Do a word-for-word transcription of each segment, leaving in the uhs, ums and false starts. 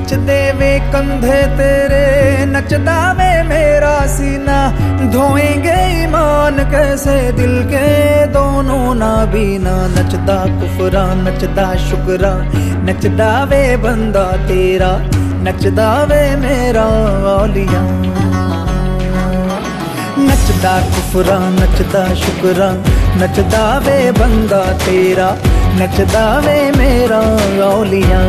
खिंचदे वे कंधे तेरे, नचदा वे मेरा सीना। धोएंगे ईमान कैसे दिल के दोनों नाबीना। नचदा कुफरा नचदा शुक्रा, नचदा वे बंदा तेरा, नचदा वे मेरा औलिया। नचदा कुफरा नचदा शुक्रा, नचदा वे बंदा तेरा, नचदा वे मेरा औलिया।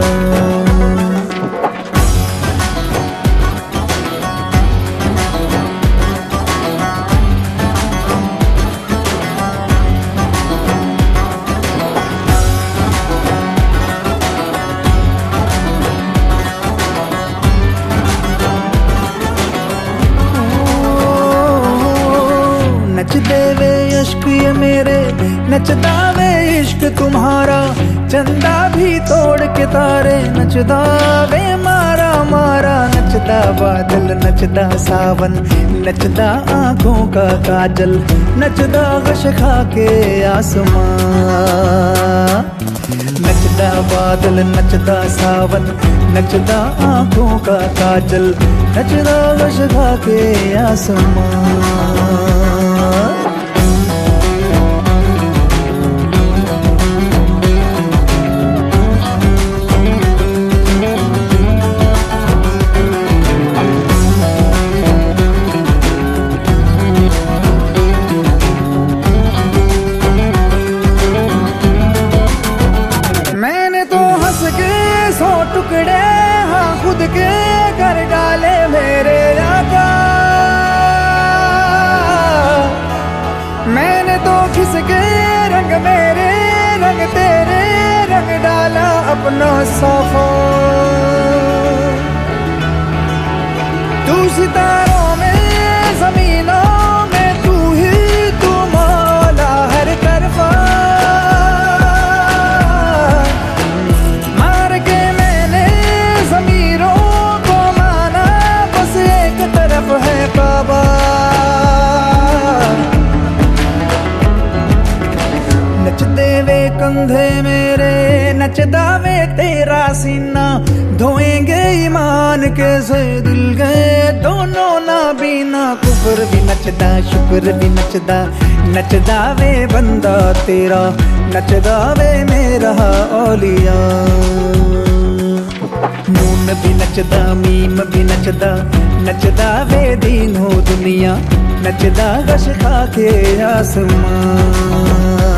नचदे वे इश्क ये मेरे, नचदा वे इश्क तुम्हारा। चंदा भी तोड़ के तारे, नचदा वे मारा मारा। नचदा बादल नचदा सावन, नचदा आंखों का काजल, नचदा गश खा के आसमां। नचदा बादल नचदा सावन, नचदा आंखों का काजल, नचदा गश खा के आसमां। सौ टुकड़े हाँ खुद के कर डाले मेरे आका। मैंने तो खिसके रंग मेरे, रंग तेरे रंग डाला अपना साफा। तू सितारों में जमीनों में, तू ही तू मौला हर तरफा। नचदे वे कंधे मेरे, नचदा वे तेरा सीना। धोएंगे ईमान कैसे दिल गए दोनों नाबीना। कुफर भी नचदा शुक्र भी नचदा, नचदा वे बंदा तेरा, नचदा वे मेरा औलिया। नून भी नचदा मीम भी नचदा, नचदा वे दीनो दुनिया, नचदा गश खा के आसमां।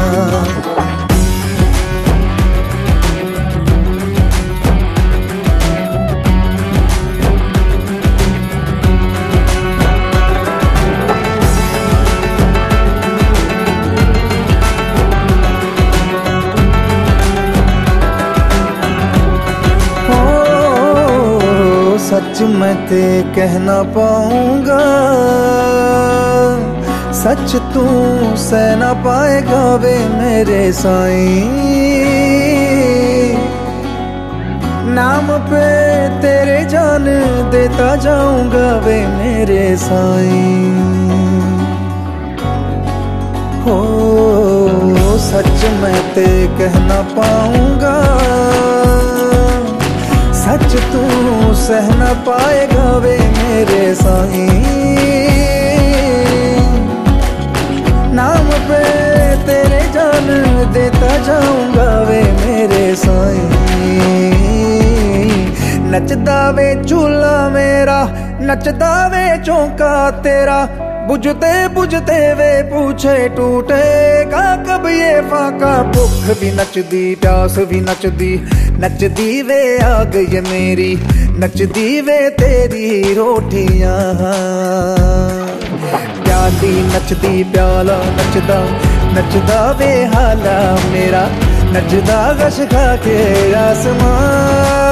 सच मैं ते कह ना पाऊंगा, सच तू सह ना पाएगा वे मेरे साईं। नाम पे तेरे जान देता जाऊंगा वे मेरे साईं। हो सच मैं ते कह ना पाऊंगा, सच तू सह न पाएगा वे मेरे साईं। नाम पे तेरे जान देता जाऊंगा वे मेरे साईं। नचदा वे चूल्हा मेरा, नचदा वे चौका तेरा। बुझते बुझते वे पूछे टूटेगा कब ये फाका। भूख भी नचदी प्यास भी नचदी, नचदी वे आग ये मेरी, नचदी वे तेरी रोटियां। प्याली नचदी प्याला नचदा, नचदा वे हाला मेरा, नचदा गश खा के आसमां।